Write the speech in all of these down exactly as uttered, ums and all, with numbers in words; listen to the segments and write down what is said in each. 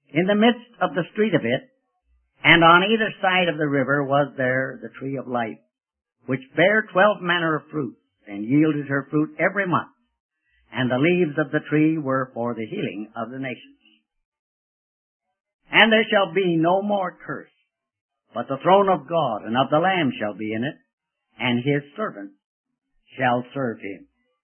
In the midst of the street of it, and on either side of the river, was there the tree of life, which bare twelve manner of fruits, and yielded her fruit every month. And the leaves of the tree were for the healing of the nations. And there shall be no more curse, but the throne of God and of the Lamb shall be in it, and his servants shall serve him.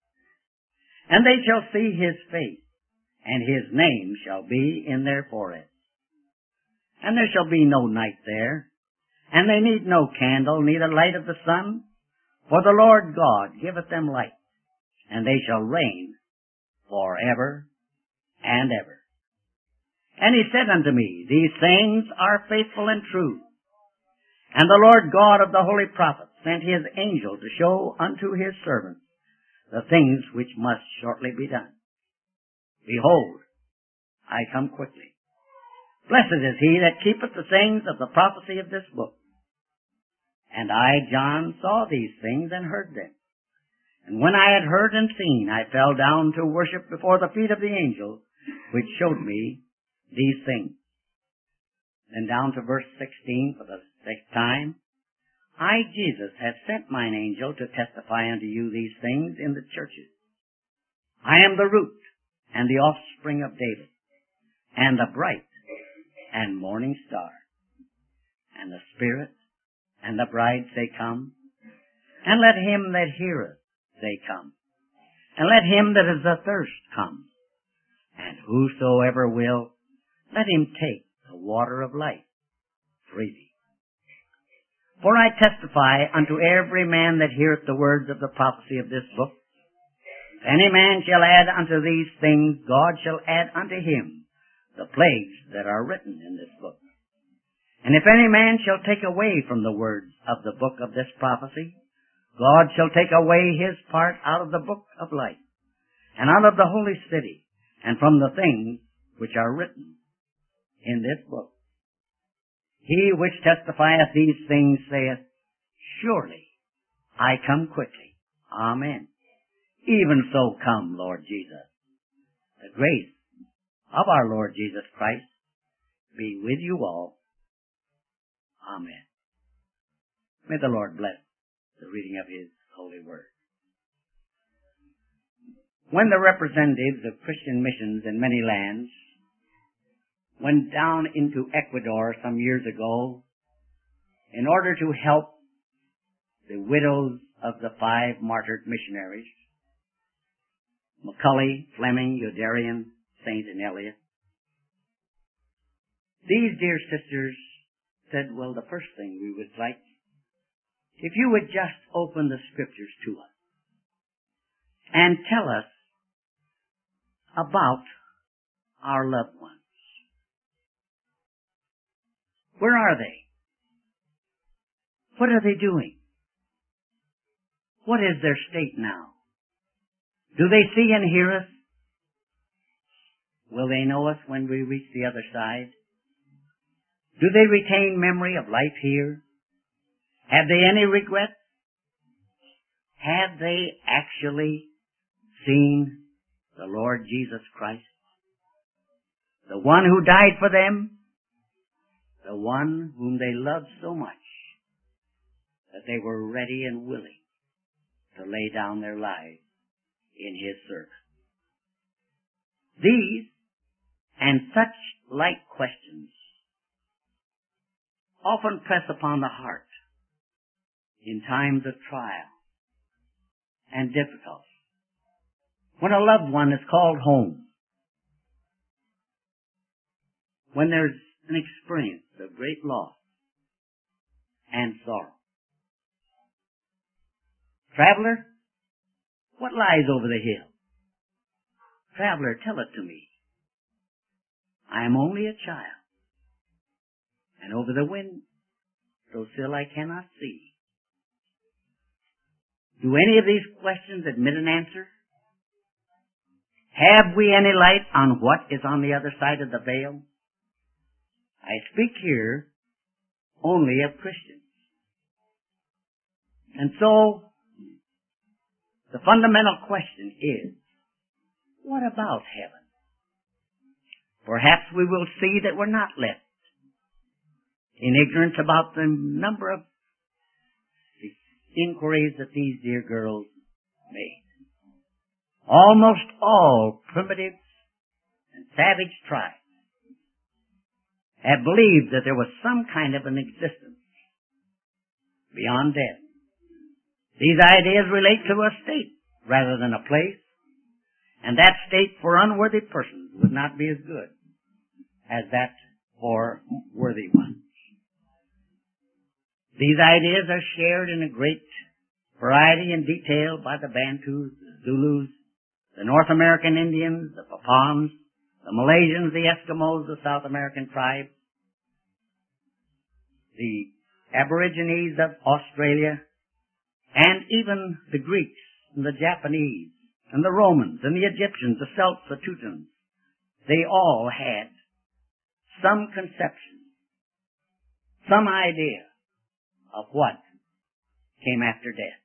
And they shall see his face, and his name shall be in their foreheads. And there shall be no night there, and they need no candle, neither light of the sun, for the Lord God giveth them light, and they shall reign forever and ever. And he said unto me, These things are faithful and true. And the Lord God of the holy prophets sent his angel to show unto his servants the things which must shortly be done. Behold, I come quickly. Blessed is he that keepeth the sayings of the prophecy of this book. And I, John, saw these things and heard them. And when I had heard and seen, I fell down to worship before the feet of the angel, which showed me these things. Then down to verse sixteen for the sixth time. I, Jesus, have sent mine angel to testify unto you these things in the churches. I am the root and the offspring of David, and the bright and morning star. And the Spirit and the bride say, Come. And let him that heareth say, Come. And let him that is athirst come. And whosoever will, let him take the water of life freely. For I testify unto every man that heareth the words of the prophecy of this book. If any man shall add unto these things, God shall add unto him the plagues that are written in this book. And if any man shall take away from the words of the book of this prophecy, God shall take away his part out of the book of life, and out of the holy city, and from the things which are written in this book. He which testifieth these things saith, Surely I come quickly. Amen. Even so come, Lord Jesus. The grace of our Lord Jesus Christ be with you all. Amen. May the Lord bless the reading of his holy word. When the representatives of Christian missions in many lands went down into Ecuador some years ago in order to help the widows of the five martyred missionaries, Macaulay, Fleming, Youderian, Saint, and Eliot, these dear sisters said, well, the first thing we would like, if you would just open the scriptures to us and tell us about our loved ones. Where are they? What are they doing? What is their state now? Do they see and hear us? Will they know us when we reach the other side? Do they retain memory of life here? Have they any regrets? Have they actually seen the Lord Jesus Christ? The one who died for them? The one whom they loved so much that they were ready and willing to lay down their lives in his service. These and such like questions often press upon the heart in times of trial and difficulty. When a loved one is called home, when there's an experience of great loss and sorrow. Traveler, what lies over the hill? Traveler, tell it to me. I am only a child, and over the wind, so still I cannot see. Do any of these questions admit an answer? Have we any light on what is on the other side of the veil? I speak here only of Christians. And so, the fundamental question is, what about heaven? perhaps we will see that we're not left in ignorance about the number of inquiries that these dear girls made. Almost all primitive and savage tribes have believed that there was some kind of an existence beyond death. These ideas relate to a state rather than a place, and that state for unworthy persons would not be as good as that for worthy ones. These ideas are shared in a great variety and detail by the Bantus, the Zulus, the North American Indians, the Papans, the Malaysians, the Eskimos, the South American tribes, the Aborigines of Australia, and even the Greeks and the Japanese and the Romans and the Egyptians, the Celts, the Teutons. They all had some conception, some idea of what came after death.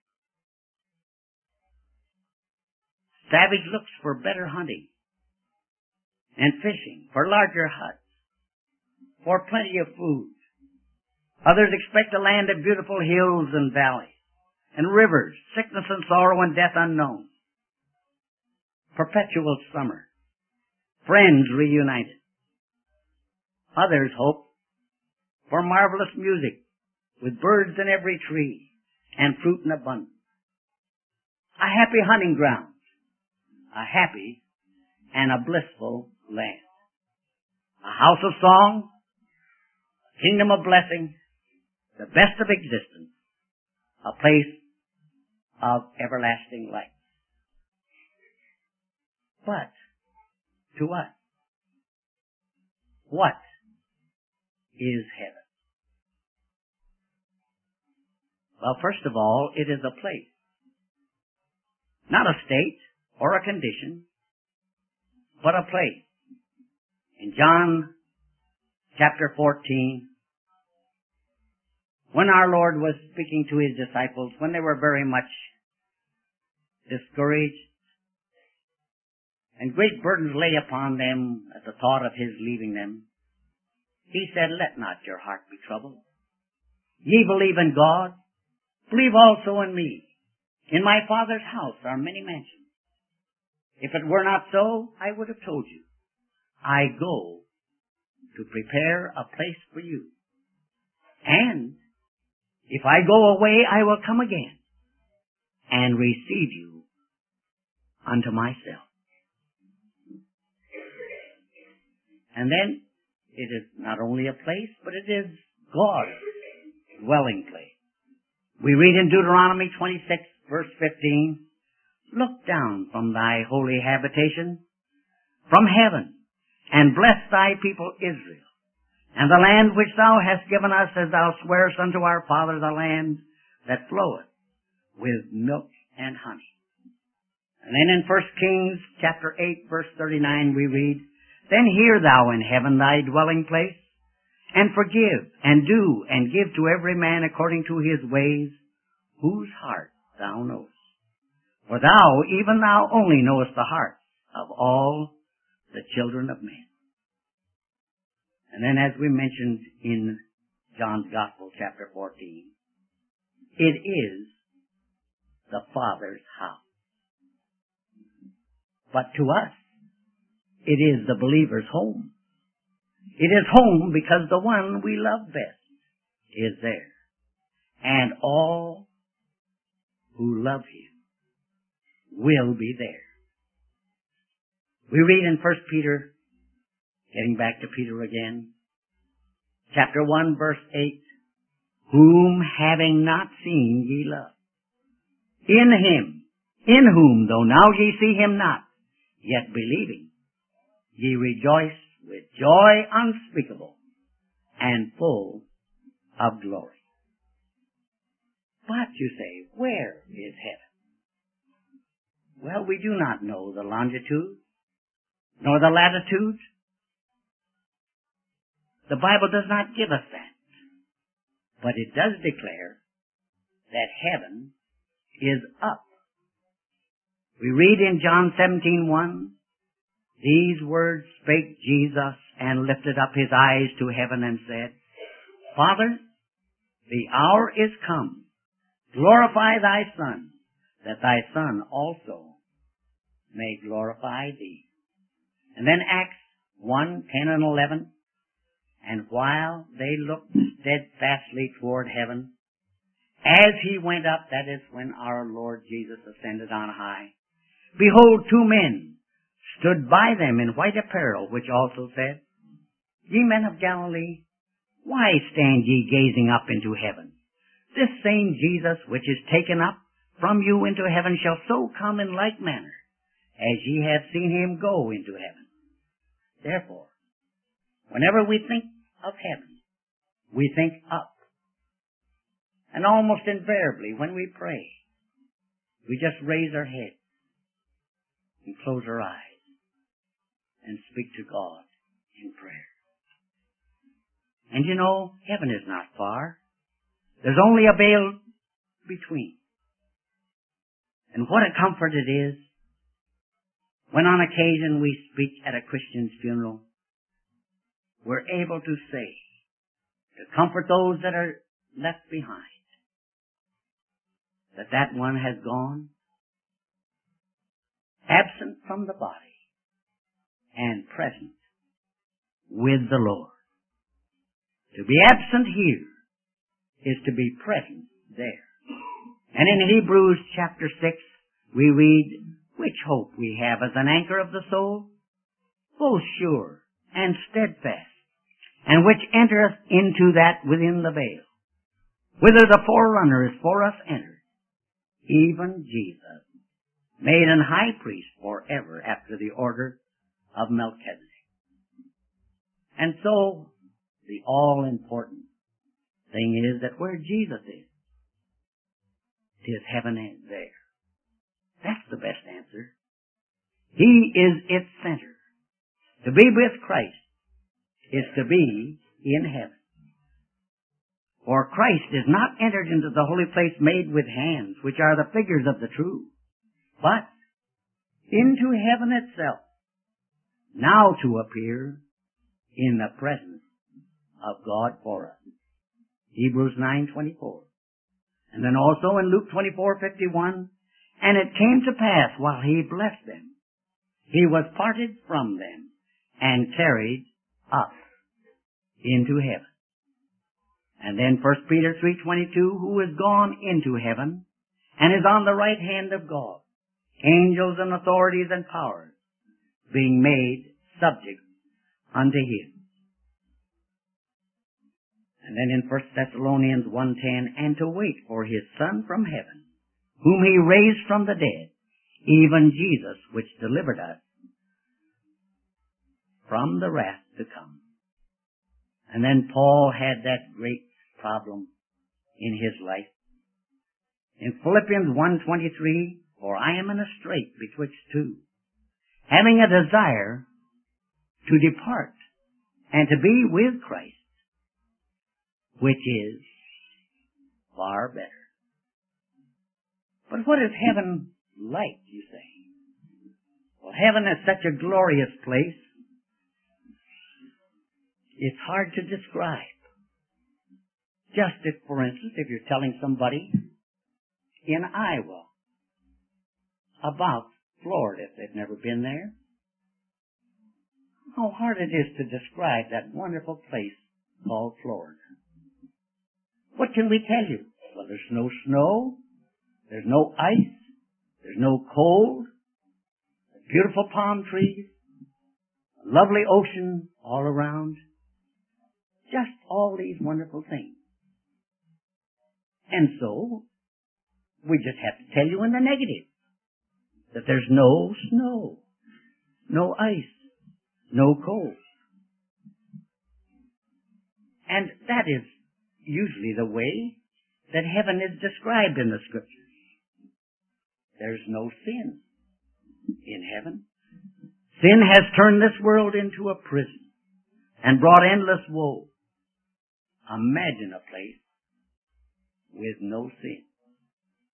Savage looks for better hunting and fishing, for larger huts, for plenty of food. Others expect a land of beautiful hills and valleys, and rivers, sickness and sorrow and death unknown, perpetual summer, friends reunited. Others hope for marvelous music, with birds in every tree, and fruit in abundance. A happy hunting ground, a happy and a blissful land. A house of song, a kingdom of blessing, the best of existence, a place of everlasting life. But, to us, what is heaven? Well, first of all, it is a place. Not a state or a condition, but a place. In John chapter fourteen, when our Lord was speaking to His disciples, when they were very much discouraged, and great burdens lay upon them at the thought of His leaving them, He said, "Let not your heart be troubled. Ye believe in God, believe also in me. In my Father's house are many mansions. If it were not so, I would have told you. I go to prepare a place for you. And if I go away, I will come again and receive you unto myself." And then it is not only a place, but it is God's dwelling place. We read in Deuteronomy twenty-six, verse fifteen, "Look down from thy holy habitation, from heaven, and bless thy people Israel, and the land which thou hast given us, as thou swearest unto our fathers, a land that floweth with milk and honey." And then in First Kings chapter eight, verse thirty-nine, we read, "Then hear thou in heaven thy dwelling place, and forgive, and do, and give to every man according to his ways, whose heart thou knowest. For thou, even thou only, knowest the hearts of all the children of men." And then, as we mentioned in John's Gospel, chapter fourteen, it is the Father's house. But to us, it is the believer's home. It is home because the one we love best is there. And all who love Him will be there. We read in First Peter, getting back to Peter again, chapter one, verse eight, "Whom having not seen ye love. In Him, in whom, though now ye see Him not, yet believing, ye rejoice with joy unspeakable and full of glory." But, you say, where is heaven? Well, we do not know the longitude nor the latitude. The Bible does not give us that. But it does declare that heaven is up. We read in John seventeen one, These words spake Jesus, and lifted up his eyes to heaven, and said, Father, the hour is come. Glorify thy Son, that thy Son also may glorify thee. And then Acts one, ten and eleven. And while they looked steadfastly toward heaven, as he went up, that is when our Lord Jesus ascended on high, behold, two men stood by them in white apparel, which also said, Ye men of Galilee, why stand ye gazing up into heaven? This same Jesus which is taken up from you into heaven shall so come in like manner as ye have seen him go into heaven. Therefore, whenever we think of heaven, we think up. And almost invariably when we pray, we just raise our head and close our eyes and speak to God in prayer. And you know, heaven is not far. There's only a veil between. And what a comfort it is when on occasion we speak at a Christian's funeral. We're able to say, to comfort those that are left behind, that that one has gone absent from the body and present with the Lord. To be absent here is to be present there. And in Hebrews chapter six, we read, which hope we have as an anchor of the soul, both sure and steadfast, and which entereth into that within the veil, whither the forerunner is for us entered, even Jesus, made an high priest forever after the order of Melchizedek. And so, the all-important thing is that where Jesus is, is heaven is there. That's the best answer. He is its center. To be with Christ is to be in heaven. For Christ is not entered into the holy place made with hands, which are the figures of the true, but into heaven itself, now to appear in the presence of God for us. Hebrews nine twenty-four. And then also in Luke twenty-four fifty-one, and it came to pass while he blessed them, he was parted from them and carried up into heaven. And then First Peter three twenty-two, who is gone into heaven and is on the right hand of God, angels and authorities and powers being made subject unto him. And then in First Thessalonians one ten, and to wait for his Son from heaven, whom he raised from the dead, even Jesus, which delivered us from the wrath to come. And then Paul had that great problem in his life. In Philippians one twenty-three, for I am in a strait betwixt two, having a desire to depart and to be with Christ, which is far better. But what is heaven like, you say? Well, heaven is such a glorious place, it's hard to describe. Just if, for instance, if you're telling somebody in Iowa about Florida, if they've never been there, how hard it is to describe that wonderful place called Florida. What can we tell you? Well, there's no snow, there's no ice, there's no cold, beautiful palm trees, a lovely ocean all around, just all these wonderful things. And so, we just have to tell you in the negative that there's no snow, no ice, no cold. And that is usually the way that heaven is described in the Scriptures. There's no sin in heaven. Sin has turned this world into a prison and brought endless woe. Imagine a place with no sin.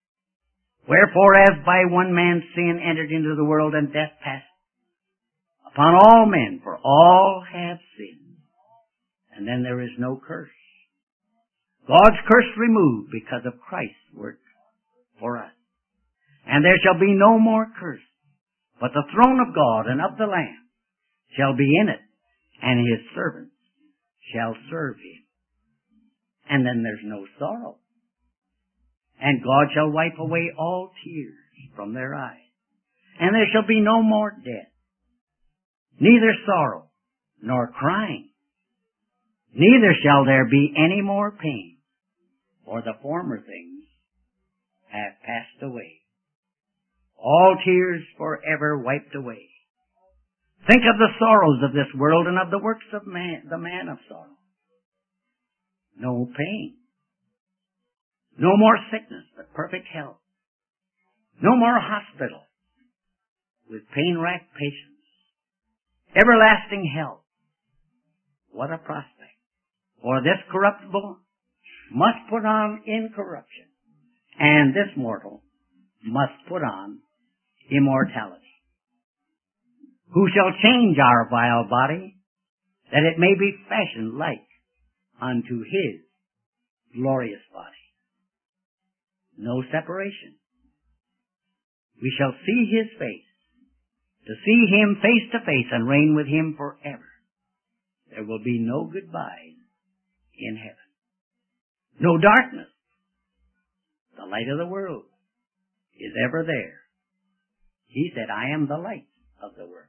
Wherefore, as by one man's sin entered into the world, and death passed upon all men, for all have sinned. And then there is no curse. God's curse removed because of Christ's work for us. And there shall be no more curse, but the throne of God and of the Lamb shall be in it, and his servants shall serve him. And then there's no sorrow. And God shall wipe away all tears from their eyes. And there shall be no more death, neither sorrow, nor crying. Neither shall there be any more pain, for the former things have passed away. All tears forever wiped away. Think of the sorrows of this world and of the works of man, the man of sorrow. No pain. No more sickness, but perfect health. No more hospital with pain-racked patients. Everlasting health. What a prospect. For this corruptible must put on incorruption, and this mortal must put on immortality. Who shall change our vile body, that it may be fashioned like unto his glorious body? No separation. We shall see his face, to see him face to face and reign with him forever. There will be no goodbyes in heaven. No darkness. The light of the world is ever there. He said, I am the light of the world.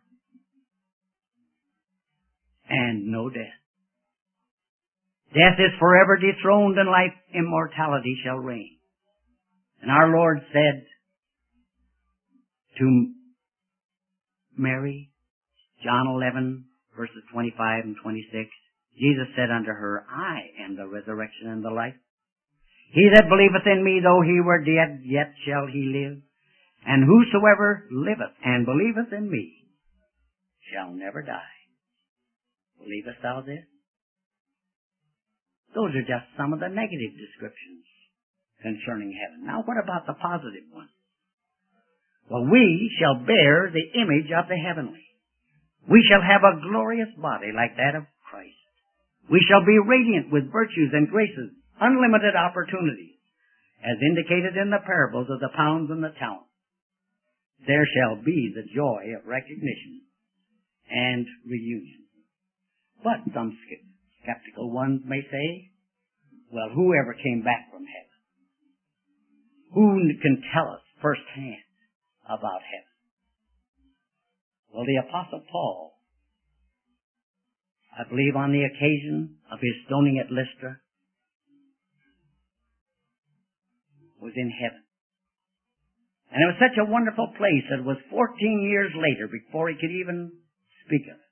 And no death. Death is forever dethroned, and life, immortality shall reign. And our Lord said to Mary, John eleven, verses twenty-five and twenty-six, Jesus said unto her, I am the resurrection and the life. He that believeth in me, though he were dead, yet shall he live. And whosoever liveth and believeth in me shall never die. Believest thou this? Those are just some of the negative descriptions concerning heaven. Now what about the positive one? Well, we shall bear the image of the heavenly. We shall have a glorious body like that of Christ. We shall be radiant with virtues and graces, unlimited opportunities, as indicated in the parables of the pounds and the talents. There shall be the joy of recognition and reunion. But some skeptical ones may say, well, whoever came back from heaven? Who can tell us firsthand about heaven? Well, the Apostle Paul, I believe on the occasion of his stoning at Lystra, was in heaven. And it was such a wonderful place that it was fourteen years later before he could even speak of it.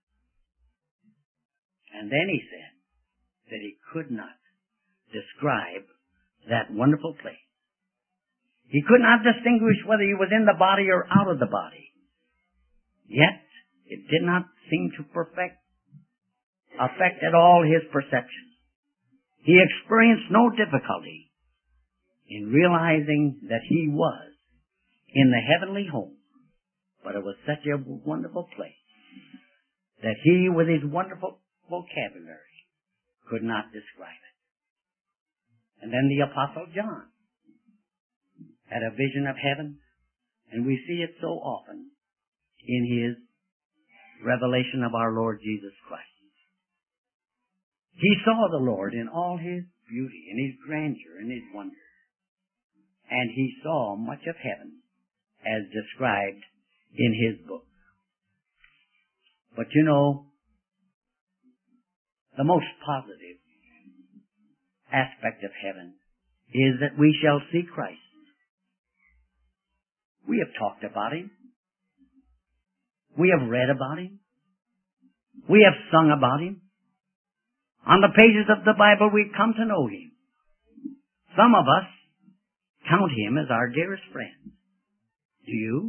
And then he said that he could not describe that wonderful place. He could not distinguish whether he was in the body or out of the body. Yet, it did not seem to perfect, affect at all his perception. He experienced no difficulty in realizing that he was in the heavenly home. But it was such a wonderful place that he, with his wonderful vocabulary, could not describe it. And then the Apostle John had a vision of heaven, and we see it so often in his revelation of our Lord Jesus Christ. He saw the Lord in all his beauty, in his grandeur, in his wonder. And he saw much of heaven as described in his book. But you know, the most positive aspect of heaven is that we shall see Christ. We have talked about him. We have read about him. We have sung about him. On the pages of the Bible, we've come to know him. Some of us count him as our dearest friend. Do you?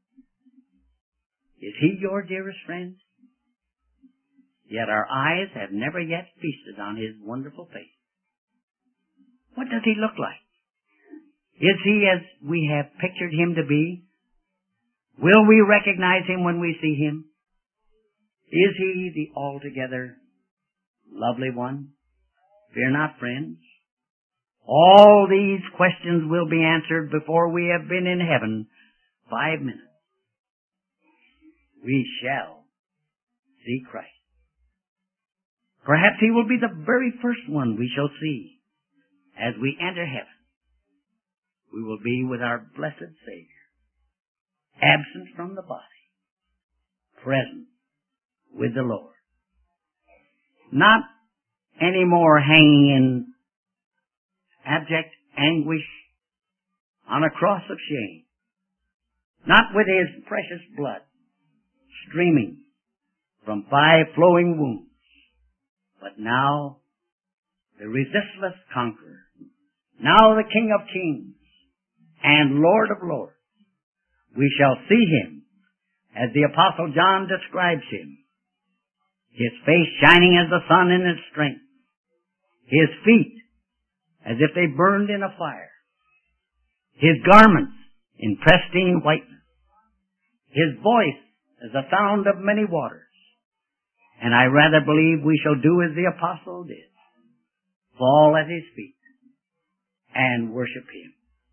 Is he your dearest friend? Yet our eyes have never yet feasted on his wonderful face. What does he look like? Is he as we have pictured him to be? Will we recognize him when we see him? Is He the altogether lovely one? Fear not, friends. All these questions will be answered before we have been in heaven five minutes. We shall see Christ. Perhaps He will be the very first one we shall see as we enter heaven. We will be with our blessed Savior, absent from the body, present with the Lord. Not any more hanging in abject anguish on a cross of shame. Not with His precious blood streaming from five flowing wounds, but now the resistless conqueror, now the King of kings and Lord of lords. We shall see Him as the Apostle John describes Him. His face shining as the sun in His strength. His feet as if they burned in a fire. His garments in pristine whiteness. His voice as the sound of many waters. And I rather believe we shall do as the Apostle did. Fall at His feet and worship Him.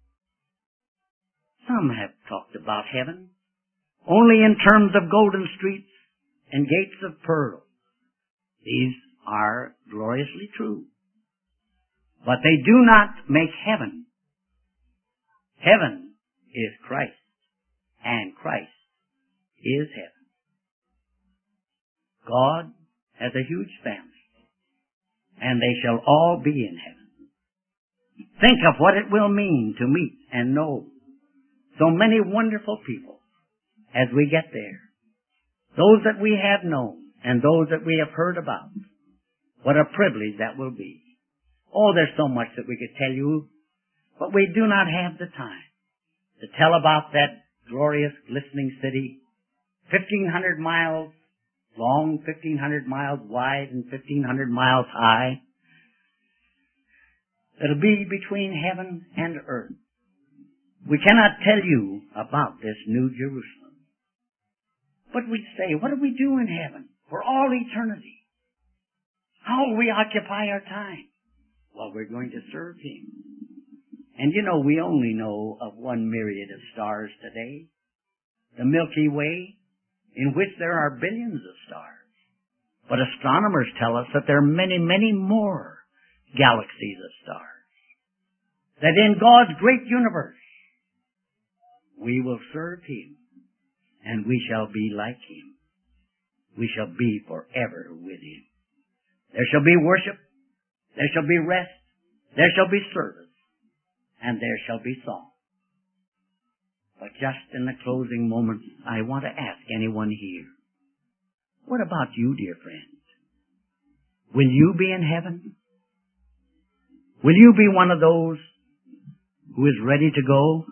Some have talked about heaven only in terms of golden streets and gates of pearl. These are gloriously true. But they do not make heaven. Heaven is Christ, and Christ is heaven. God has a huge family, and they shall all be in heaven. Think of what it will mean to meet and know so many wonderful people as we get there. Those that we have known and those that we have heard about. What a privilege that will be. Oh, there's so much that we could tell you, but we do not have the time to tell about that glorious, glistening city, fifteen hundred miles long, fifteen hundred miles wide, and fifteen hundred miles high. It'll be between heaven and earth. We cannot tell you about this New Jerusalem. But we say, what do we do in heaven for all eternity? How will we occupy our time? Well, we're going to serve Him. And you know, we only know of one myriad of stars today, the Milky Way, in which there are billions of stars. But astronomers tell us that there are many, many more galaxies of stars. That in God's great universe, we will serve Him, and we shall be like Him. We shall be forever with Him. There shall be worship, there shall be rest, there shall be service, and there shall be song. But just in the closing moments, I want to ask anyone here, what about you, dear friend? Will you be in heaven? Will you be one of those who is ready to go?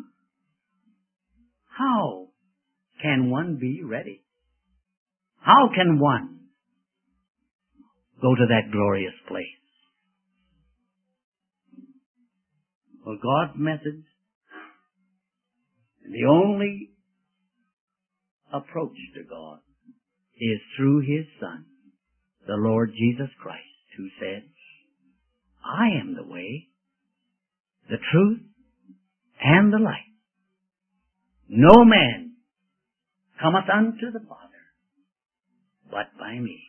How can one be ready? How can one go to that glorious place? Well, God's method, the only approach to God is through His Son, the Lord Jesus Christ, who said, I am the way, the truth, and the life. No man cometh unto the Father but by me.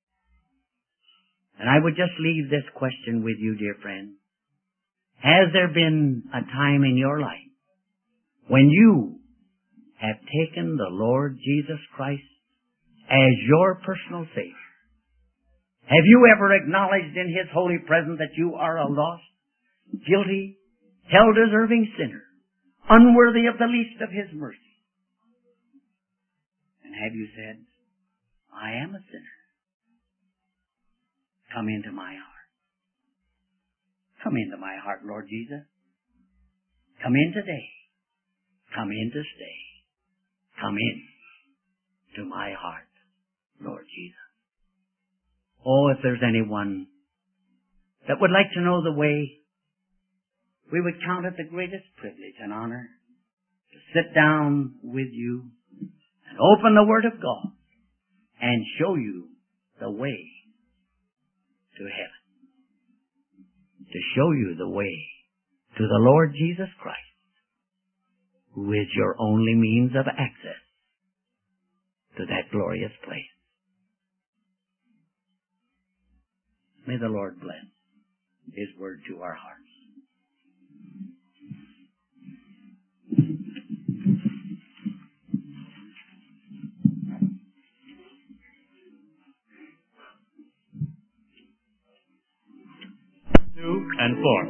And I would just leave this question with you, dear friend. Has there been a time in your life when you have taken the Lord Jesus Christ as your personal Savior? Have you ever acknowledged in His holy presence that you are a lost, guilty, hell-deserving sinner, unworthy of the least of His mercy? And have you said, I am a sinner. Come into my heart. Come into my heart, Lord Jesus. Come in today. Come in to stay. Come in to my heart, Lord Jesus. Oh, if there's anyone that would like to know the way, we would count it the greatest privilege and honor to sit down with you and open the Word of God and show you the way to heaven. To show you the way to the Lord Jesus Christ, who is your only means of access to that glorious place. May the Lord bless His word to our hearts. Two and four.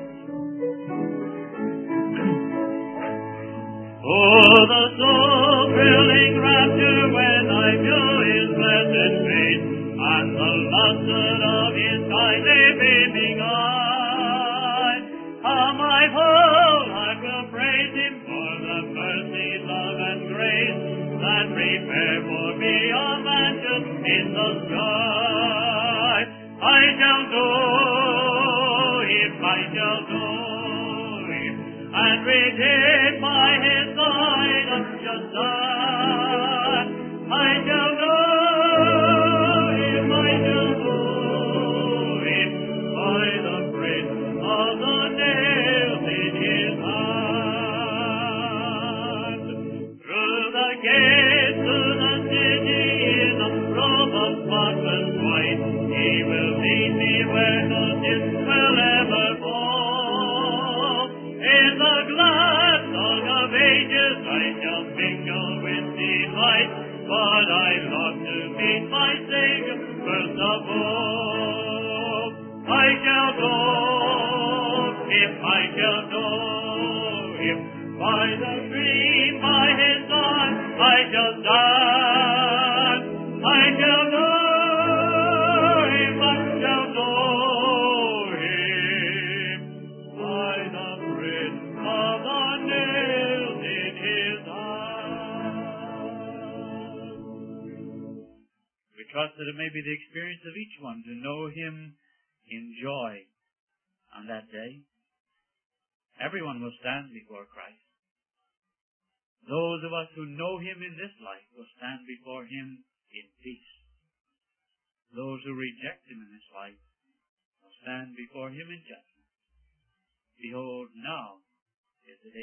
Oh, the soul-thrilling rapture when I view His blessed face, and the luster of His kindly beaming eye. How my whole heart will praise Him for the mercy, love, and grace that prepare for me a mansion in the sky. I shall know Him, I shall know Him, and redeemed by His side unjust son. I shall know Him, I shall know Him, by the print of the nails in His hand. Through the gates to the city in a robe of spotless white, He will lead me where no sin will ever fall. In the glad song of ages I shall mingle with delight, but I long to meet my Savior first of all. I shall know Him, I shall know Him, by the stream, by His side I shall stand. I shall know Him, I shall know Him, by the print of the nails in His hands. We trust that it may be the experience of each one to know Him in joy on that day. Everyone will stand before Christ. Those of us who know Him in this life will stand before Him in peace. Those who reject Him in this life will stand before Him in judgment. Behold, now is the day.